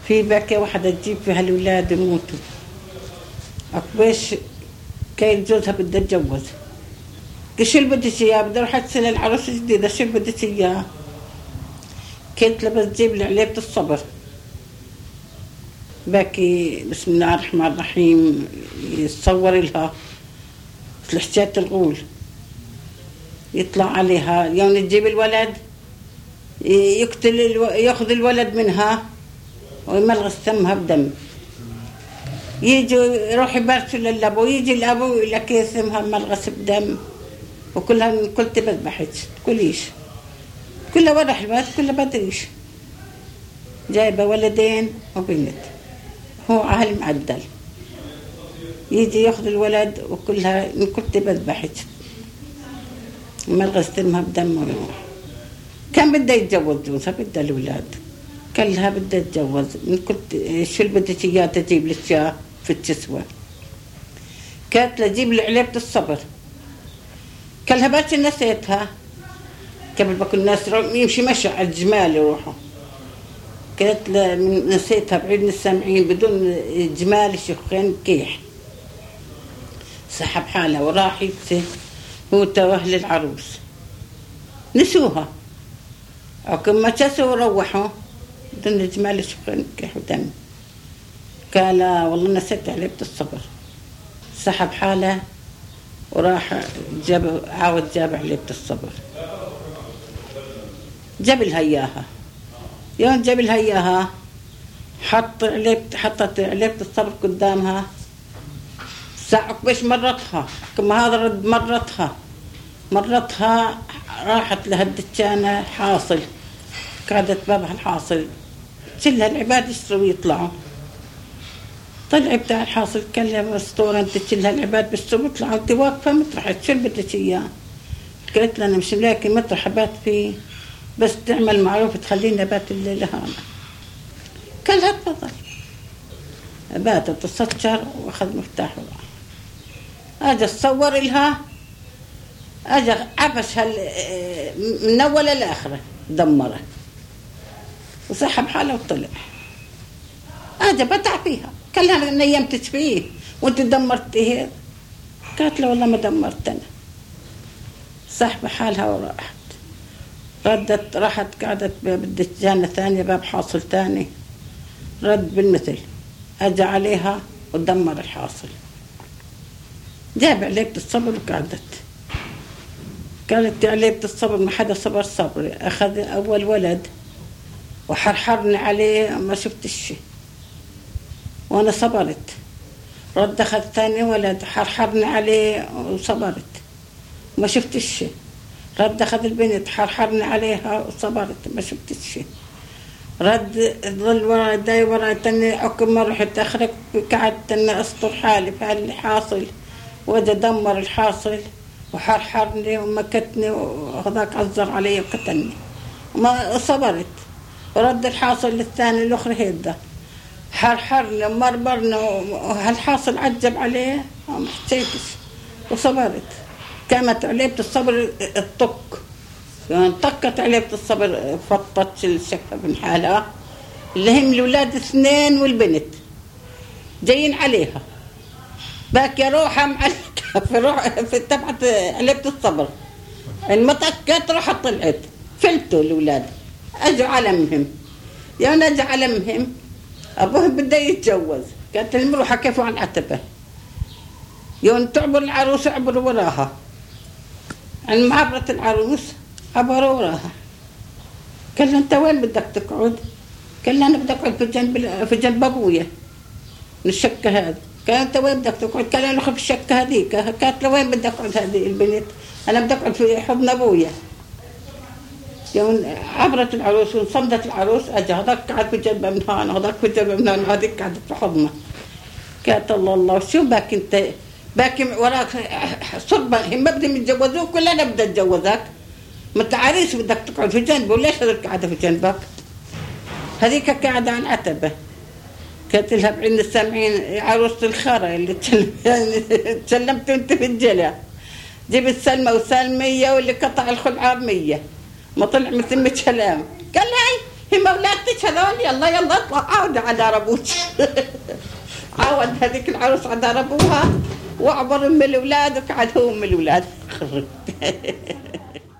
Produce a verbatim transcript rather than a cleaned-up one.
في باكية واحدة تجيب فيها الأولاد يموتوا، عقباش كاين جوزها بدها تتجوز، شو اللي بدك إياه؟ بدي أروح أتسلى العروس جديدة، شو اللي بدك إياه؟ كنت لها بس تجيب لي علبة الصبر. باكي بسم الله الرحمن الرحيم يتصور لها مثل حكاية الغول، يطلع عليها يوم تجيب الولد يقتل الو... ياخذ الولد منها ويملغ ثمها بدم، يجي يروح يبرسل للأبو، يجي الأبو يقول لك ثمها ملغس بدم، وكلها كل تبذبحت كليش، كلها ورا حلوات كلها بدريش، جايبه ولدين وبنت، هو عهل معدل، يجي ياخذ الولد وكلها من كل تبذبحت ملغس ثمها بدم. كان بدها يتجوز جوزها، بدها الأولاد، كلها بدها تتجوز، من كنت شو اللي بدك اياه تجيب لك اياه في التسوى. كانت لجيب لي علبة الصبر، كلها بس نسيتها قبل ما كل الناس يمشي مشى على الجمال يروحوا، كانت نسيتها بعيد السامعين بدون جمال شيخين كيح، سحب حالها وراح يبسي هو توهل العروس، نسوها وكم ما تسوا وروحوا بدون جمال شيخين كيح ودم. قال والله نسيت علبة الصبر، سحب حاله وراح جاب عاود جاب علبة الصبر، جاب لها اياها، يوم جاب لها اياها حط علبة حطت علبة الصبر قدامها، ساعة باش مرتها كما هذا رد مرتها مرتها راحت لها الدكانة حاصل، قعدت بابها الحاصل كلها العباد يشتروا ويطلعوا، طلع بتاع الحاصل كلم اسطوره انت كلها العباد بيشتروا يطلعوا، انت واقفه مطرح شو بدك اياه؟ قالت له انا مش ملاقي مطرح بات فيه، بس تعمل معروف تخليني بات الليله هنا. قال لها تفضل، باتت تسكر واخذ مفتاح وراح. اجى اتصور لها، اجى عفش هال من اول لاخره دمره وسحب حاله وطلع. اجى بتع فيها، قال لها نيمتك فيه وانت دمرتيه؟ قالت له والله ما دمرت انا. سحب حالها وراحت، ردت راحت قعدت بالدجانة ثانية باب حاصل ثاني، رد بالمثل، اجى عليها ودمر الحاصل، جاب علبة الصبر وقعدت. قالت علبة الصبر ما حدا صبر صبري، اخذ اول ولد وحرحرني عليه ما شفت الشيء وانا صبرت، رد اخذ ثاني ولد حرحرني عليه وصبرت ما شفت الشيء، رد اخذ البنت حرحرني عليها وصبرت ما شفت الشيء، رد ظل وراي داي وراي تاني عقب ما رحت اخرج قعدت تاني اسطر حالي في هالحاصل، وجا دمر الحاصل وحرحرني ومكتني وهذاك عذر علي وقتلني وما صبرت، ورد الحاصل للثاني الاخر هيدا حرحرنا ومرمرنا وهالحاصل عجب عليه وما حسيتش وصبرت. كانت علبة الصبر الطق، يعني طقت علبة الصبر فطت الشكة من حالها، اللي هم الولاد اثنين والبنت جايين عليها باكي روحها معلقة في روح في تبعت علبة الصبر، إن ما طقت راحت طلعت فلتوا الولاد. اجوا على مهم، يعني اجوا على مهم أبوهم بده يتجوز، قالت المروحة حكفوا على العتبة، يوم تعبر العروس عبروا وراها، عن معبرة العروس عبروا وراها. قال له أنت وين بدك تقعد؟ قال له أنا بدي أقعد في جنب في جنب أبويا من الشقة هذه. قال أنت وين بدك تقعد؟ قال أنا أخذ في الشقة هذيك. قالت له وين بدي أقعد هذه البنت؟ أنا بدي أقعد في حضن أبويا. يوم عبرت العروس وصمدت العروس، اجى هذاك قعد في جنبه من هون وهذاك في جنبه من هون وهذيك قعدت في حضنه. قالت الله الله شو باك انت باكي وراك صربه هم بدهم يتجوزوك ولا انا بدي اتجوزك؟ ما انت عريس بدك تقعد في جنبه وليش هذيك قاعده في جنبك؟ هذيك قاعده على العتبه. قالت لها بعين السامعين عروسه الخرا اللي تسلمت انت في الجلع، جبت سلمى وسلميه واللي قطع الخلعه مية ما طلع مثل كلام. قال هاي ما ولادتش هذول يلا يلا اطلع عاود على دار ابوك. عاود هذيك العروس على دار ابوها واعبر ام الاولاد وقعد هو ام الاولاد.